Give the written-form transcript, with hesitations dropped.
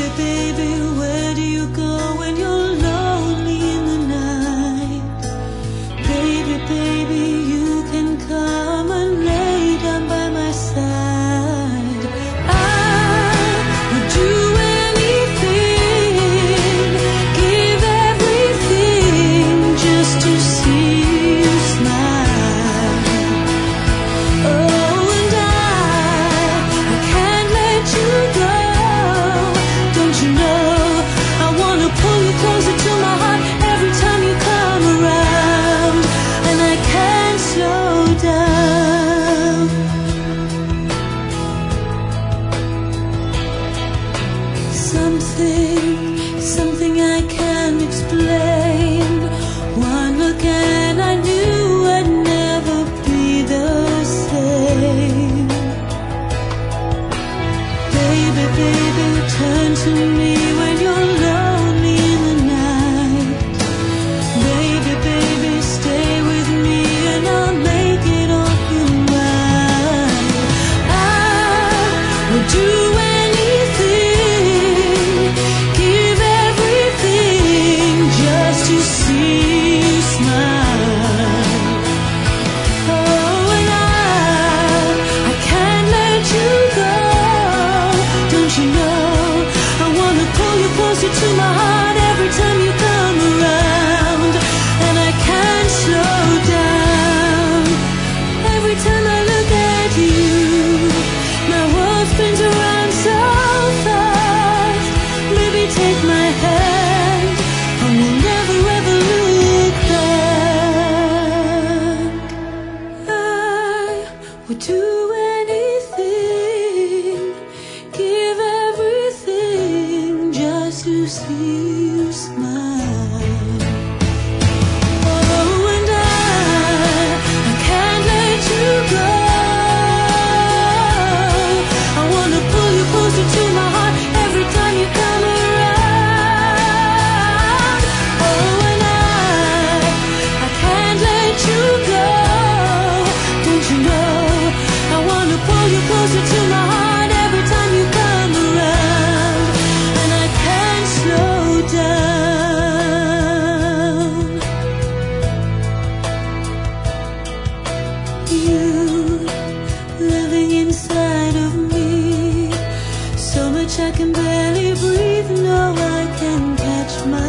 baby, where do you go when you're lonely in the night? Baby, baby, you can come and lay down by my side. I would do anything, give everything just to see you smile. Oh, and I can't let you go. Don't you know I wanna pull you closer to my heart every time you come around, and I can't slow down. Something I can't explain. One look and I knew I'd never be the same. Baby, baby, turn to me when you're lonely in the night. Baby, baby, stay with me and I'll make it all right. I would do anything, give everything just to see you smile. Oh, and I can't let you go. Don't you know I wanna pull you closer to my heart every time you come around, and I can't slow down. Every time I look at you, my world spins around so fast. Baby, take my hand and we'll never ever look back. I would do anything, give everything just to see you smile. Oh, and I can't let you go. I wanna pull you closer to my heart every time you come around. Oh, and I can't let you go. Don't you know I wanna pull you closer to my heart every time you come around, and I can't slow down. You living inside of me, so much I can barely breathe. No, I can catch my